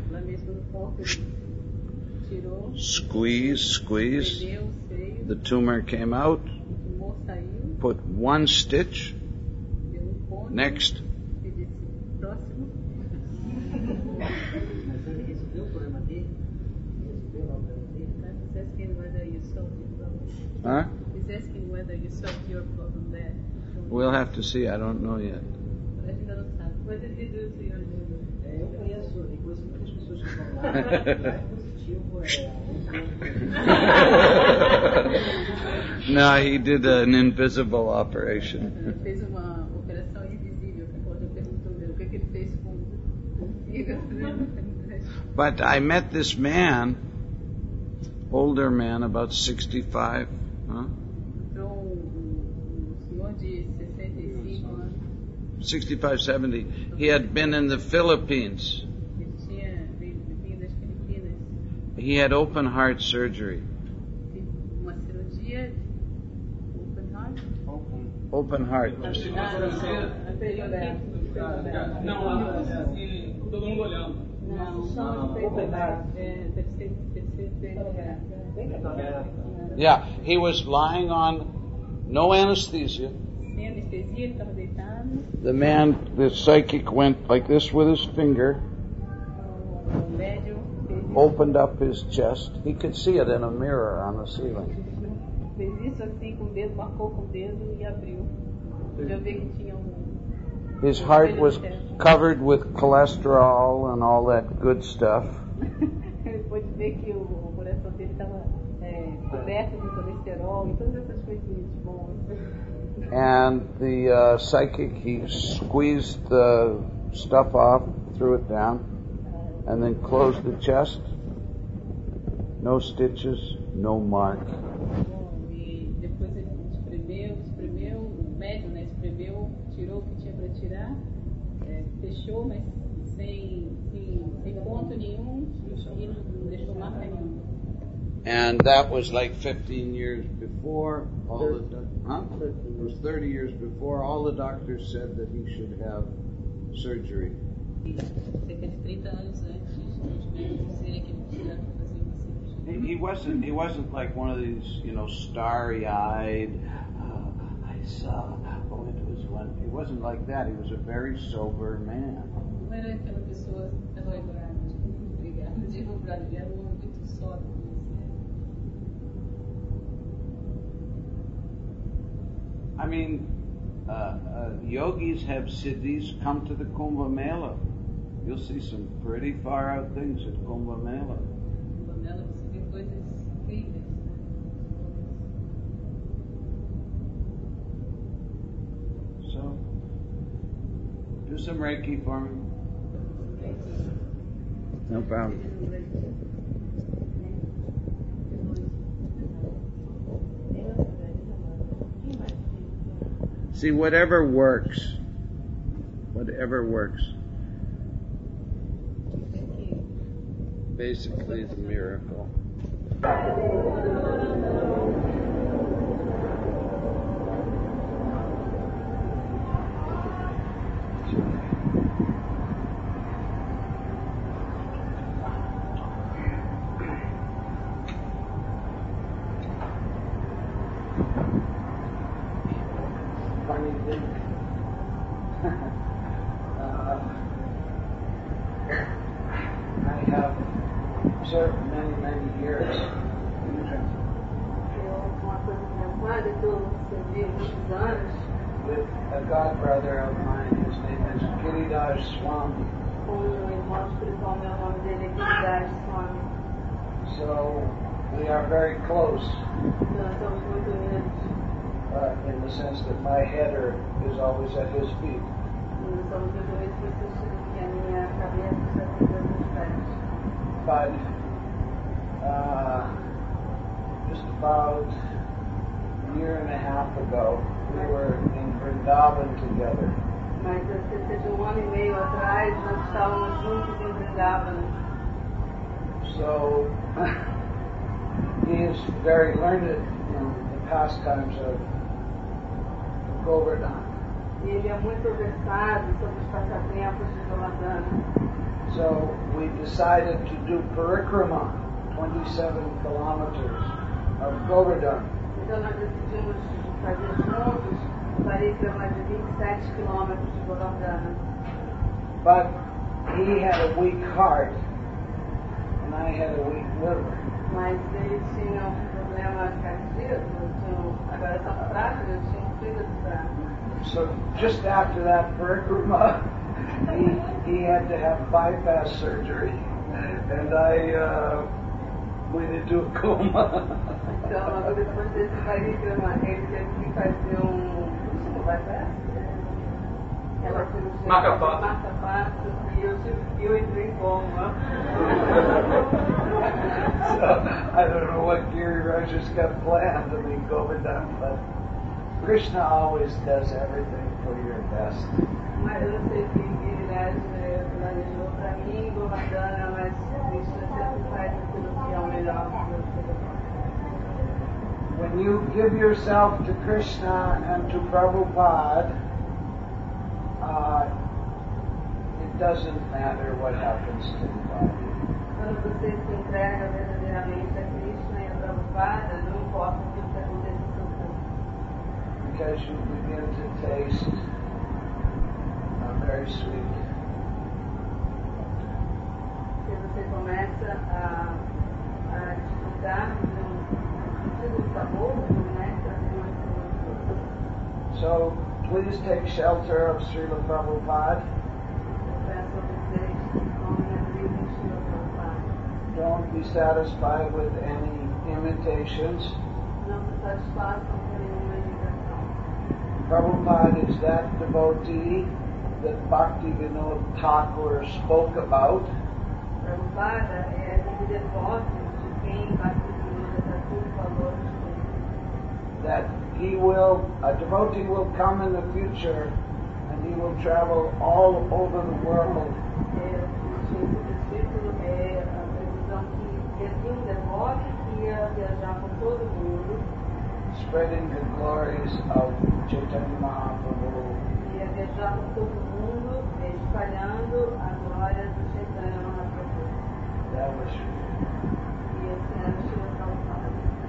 Squeeze. The tumor came out. Put one stitch. Next. Huh? He's asking whether you solved your problem there. We'll have to see. I don't know yet. What did he do to your liver? Eu conheço muitas pessoas que vão lá, positivo No, he did an invisible operation. Fez uma operação invisível. Quando perguntou o que ele fez com o fígado. But I met this man, older man, about 65. Huh? 65, 70. He had been in the Philippines. He had open heart surgery. Open heart. Yeah, he was lying on No anesthesia. Sem anestesia, ele estava deitado. The psychic went like this with his finger, O médium fez isso, opened up his chest. He could see it in a mirror on the ceiling. fez isso assim com o dedo, marcou com o dedo e abriu. Podia ver que tinha His heart was covered with cholesterol and all that good stuff. Ele pôde ver que o coração dele estava coberto de colesterol e todas essas coisinhas boas. And the psychic, he squeezed the stuff off, threw it down, and then closed the chest. No stitches, no mark. Bom, e depois ele espremeu, o médium, né, espremeu, tirou o que tinha para tirar, fechou, mas sem ponto nenhum e não deixou marca nenhuma. And that was like 15 years before. It was 30 years before. All the doctors said that he should have surgery. Cerca de 30 anos antes, os médicos dizerem que ele precisava fazer uma cirurgia. He wasn't like one of these, starry-eyed. I saw. Oh, it was one. He wasn't like that. He was a very sober man. Não era aquela pessoa deslumbrada, ele era um homem muito sóbrio. I mean, yogis have siddhis. Come to the Kumbh Mela. You'll see some pretty far out things at Kumbh Mela. Nela você vê coisas incríveis. So, do some Reiki for me. No problem. See, whatever works. Basically, the miracle. Funny thing. I have observed many years. Uma coisa engraçada, eu observei muitos anos With a godbrother of mine, his name is Giridhar Swami. com irmão espiritual, meu nome dele é Giridhar Swami. So we are very close Nós estamos muito unidos, in the sense that my header is always at his feet. nós estamos muito unidos por isso que a minha cabeça está sempre aos meus pés. But just about a year and a half ago, we were in Vrindavan together. Mas cerca de ano e meio atrás, nós estávamos juntos em Vrindavana. So he is very learned in the pastimes of Govardhan. E ele é muito versado sobre os passatempos de Govardhana. So we decided to do parikrama, 27 kilometers of Govardhan. Então nós decidimos fazer juntos o parikrama de 27 quilômetros de Govardhana. But he had a weak heart and I had a weak liver. Mas ele tinha problema cardíaco, agora essa prática, ele tinha fígado fraco. So just after that parikrama, he had to have bypass surgery, and I went into a coma. Então, logo depois desse parikrama, ele teve que fazer bypass? Ela cirurgia marca-passo, e eu entrei em coma. So, I don't know what Giriraj has got planned to be Govardhan, but Krishna always does everything for your best. Mas eu sei que Giriraj planejou para mim, Govardhana, mas Krishna sempre faz aquilo que é o melhor para você. When you give yourself to Krishna and to Prabhupada, it doesn't matter what happens to the body. Quando você se entrega verdadeiramente a Krishna e a Prabhupada, não importa o que aconteça com o corpo. because you begin to taste a very sweet. Se você começa a desfrutar do sabor do néctar de uma fruta. So please take shelter of Srila Prabhupada. Don't be satisfied with any imitations. Não se satisfaçam com nenhuma imitação. Prabhupada is that devotee that Bhakti Vinod Thakur spoke about. Prabhupada é aquele devoto de quem Bhakti Vinod Thakur falou. That a devotee will come in the future and he will travel all over the world. Spreading the glories of Chaitanya Mahaprabhu. Ia viajar por todo o mundo, espalhando a glória do Chaitanya Mahaprabhu. That was E esse era o Srila Prabhupada.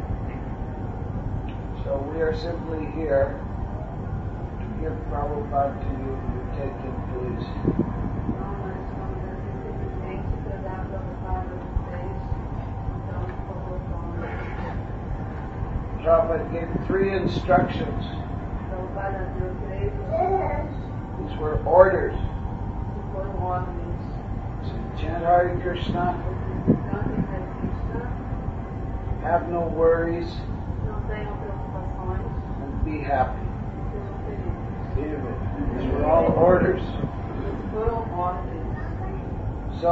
So we are simply here to give Prabhupada to you. You take him, please. Então, nós estamos aqui simplesmente para dar Prabhupada a vocês. Então, por favor, tomem. Prabhupada gave 3 instructions. Prabhupada deu 3 instruções These were orders. que foram ordens. So chant Hare Krishna, Cantem Hare Krishna, have no worries, não tenham preocupações, and be happy. sejam felizes. These were all orders. Essas foram ordens. So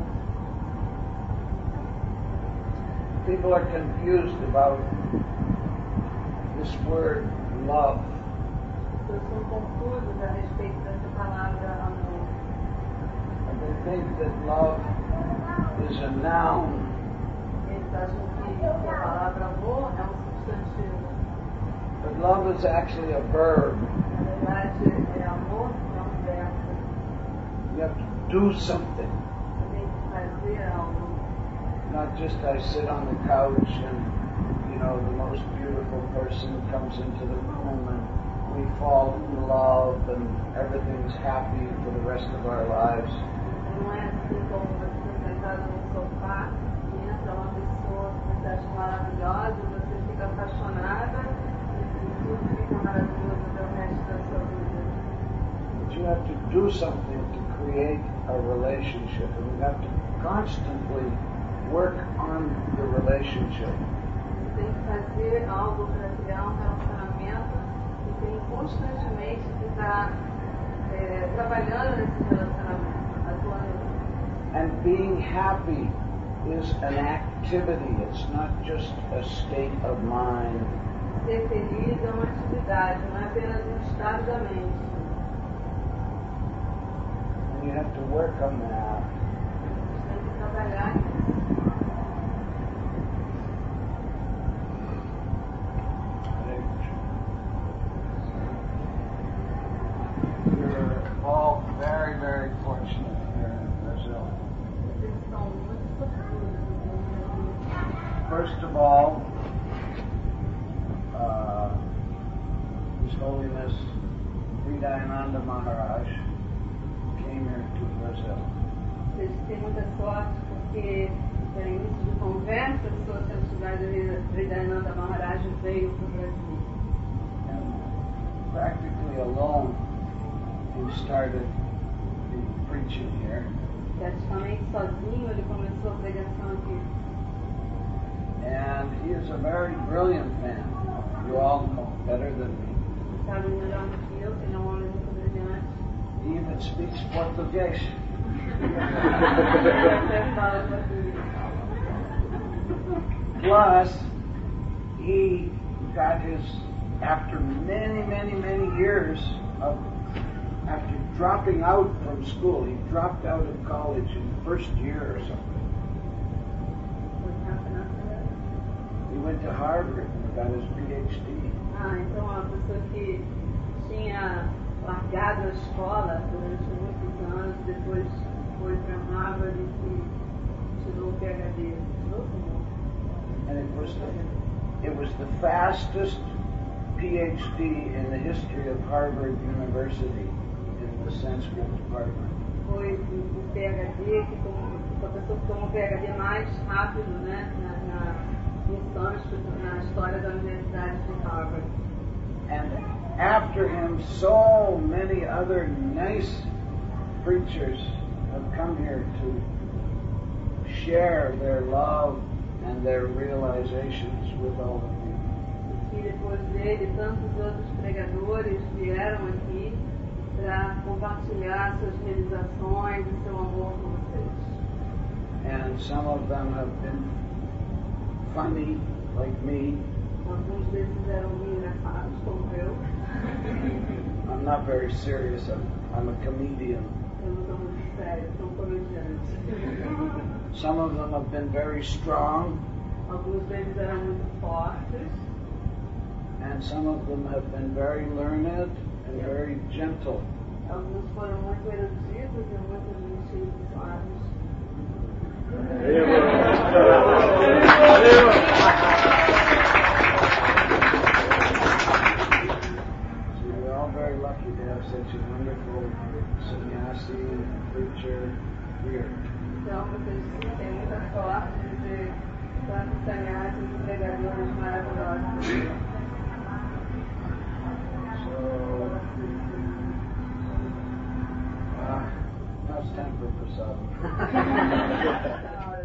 people are confused about this word love. As pessoas são confusas a respeito dessa palavra amor. And they think that love is a noun. Eles acham que a palavra amor é substantivo. But love is actually a verb. Na verdade, amor é verbo. You have to do something. Você tem que fazer algo. Not just I sit on the couch and, the most beautiful person comes into the room and we fall in love and everything's happy for the rest of our lives. Não é assim como você sentado no sofá e entra uma pessoa que você acha maravilhosa, você fica apaixonada e tudo fica maravilhoso até o resto da sua vida. But you have to do something to create a relationship, and you have to constantly work on the relationship. Você tem que fazer algo para criar relacionamento e tem constantemente que estar trabalhando nesse relacionamento, atuando. And being happy is an activity. It's not just a state of mind. Ser feliz é uma atividade, não é apenas estado da mente. And you have to work on that. Você tem que trabalhar nisso. We're all very, very fortunate here in Brazil. Vocês são muito sortudos no Brasil. First of all, His Holiness Hridayananda Maharaj came here to Brazil. Vocês têm muita sorte porque, para início de conversa, Sua Santidade Hridayananda Maharaj veio para o Brasil. And practically alone, he started the preaching here. Praticamente sozinho, ele começou a pregação aqui. And he is a very brilliant man. You all know better than me. Você sabe melhor do que eu, ele é um homem muito brilhante. He even speaks Portuguese. Ele até fala português. Plus, he got his, after many, many, many years of, after dropping out from school, he dropped out of college in the first year or something. He went to Harvard and got his PhD. Então uma pessoa que tinha largado a escola durante muitos anos, depois foi para Harvard e tirou o PhD. Tirou como? And it was the fastest PhD in the history of Harvard University in the Sanskrit department. Foi o PhD, o professor que tomou o PhD mais rápido, né, em sânscrito, na história da Universidade de Harvard. And after him, so many other nice preachers have come here to share their love and their realizations with all of you. E depois dele, tantos outros pregadores vieram aqui para compartilhar suas realizações e seu amor com vocês. And some of them have been funny, like me. Alguns desses eram engraçados, como eu. I'm not very serious. I'm a comedian. Eu não sou muito sério, sou comediante. Some of them have been very strong. Alguns deles eram muito fortes. And some of them have been very learned and very gentle. Alguns foram muito eruditos e muito cheios de suaves. So we're all very lucky to have such a wonderful sannyasi preacher here. Então, vocês têm muita sorte de ter tantos sannyasis e pregadores maravilhosos. Now it's time for prasadam.